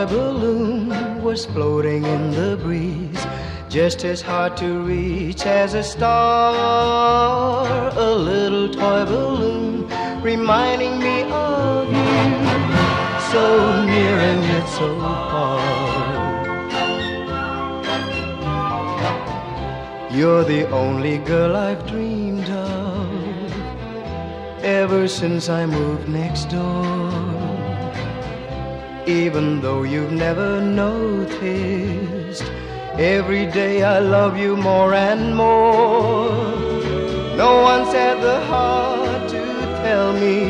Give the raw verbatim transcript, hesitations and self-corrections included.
toy balloon was floating in the breeze, just as hard to reach as a star. A little toy balloon reminding me of you, so near and yet so far. You're the only girl I've dreamed of ever since I moved next door. Even though you've never noticed, every day I love you more and more. No one's had the heart to tell me